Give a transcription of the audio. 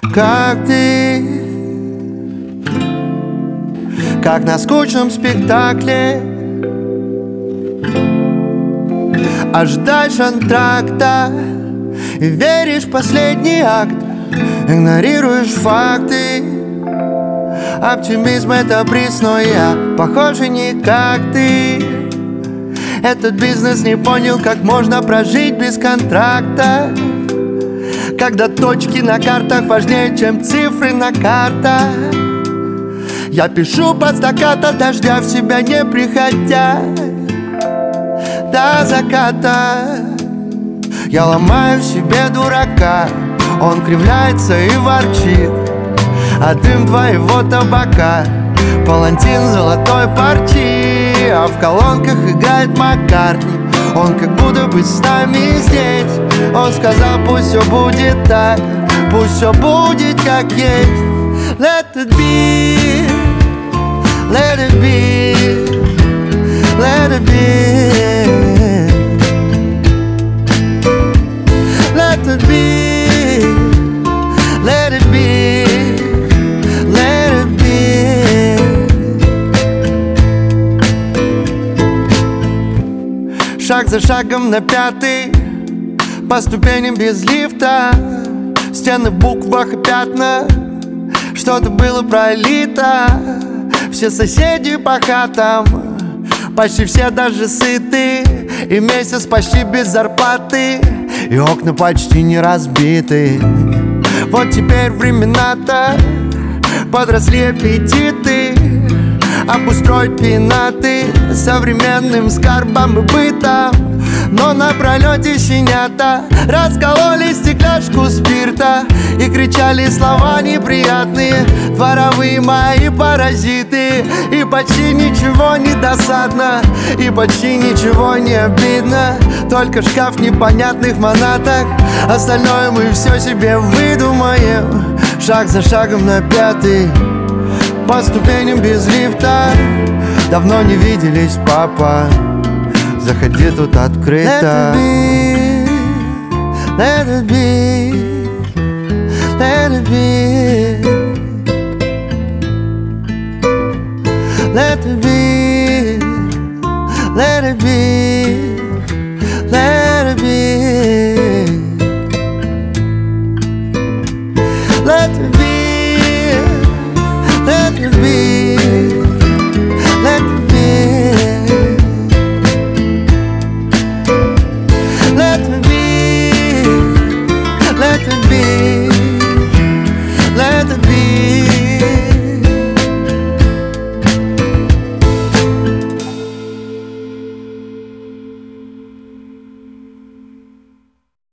как ты, как на скучном спектакле. Ожидаешь антракта и веришь в последний акт, игнорируешь факты. Оптимизм — это приз, но я, похоже, не как ты. Этот бизнес не понял, как можно прожить без контракта, когда точки на картах важнее, чем цифры на картах. Я пишу под стаккато дождя, в себя не приходя до заката. Я ломаю в себе дурака, он кривляется и ворчит, а дым твоего табака палантин золотой парчи. А в колонках играет Маккартни, он как будто бы с нами здесь. Он сказал, пусть все будет так, пусть все будет как есть. Let it be, let it be, let it be. Let it be, let it be, let it be. Шаг за шагом на пятый, по ступеням без лифта, стены в буквах и пятна, что-то было пролито. Все соседи по хатам, почти все даже сыты, и месяц почти без зарплаты, и окна почти не разбиты. Вот теперь времена-то подросли аппетиты, обустроить пенаты современным скарбом и бытом. Но на пролете щенята раскололи стекляшку спирта и кричали слова неприятные, дворовые мои паразиты. И почти ничего не досадно, и почти ничего не обидно, только шкаф в непонятных манатах. Остальное мы все себе выдумаем. Шаг за шагом на пятый, по ступеням без лифта. Давно не виделись, папа, заходи, тут открыто. Let it be, let it be, let it be, let it be, let it be, let it be, let it be, let it be.